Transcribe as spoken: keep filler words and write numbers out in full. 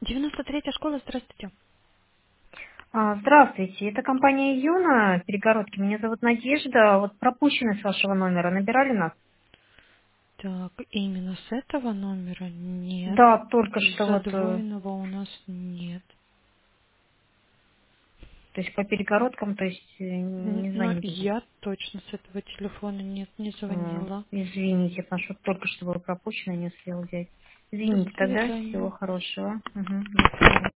девяносто третья школа, здравствуйте. А, Здравствуйте, это компания Юна, Перегородки. Меня зовут Надежда. Вот пропущенный с вашего номера. Набирали нас? Так, именно с этого номера нет. Да, только Из что вот, э, задвоенного у нас нет. то есть по перегородкам, то есть э, Н- не Но звонили. я точно с этого телефона нет, не М, звонила. Извините, потому что только что было пропущено, не успела взять. До Извините, тогда всего свидания. хорошего. Мгм, до свидания.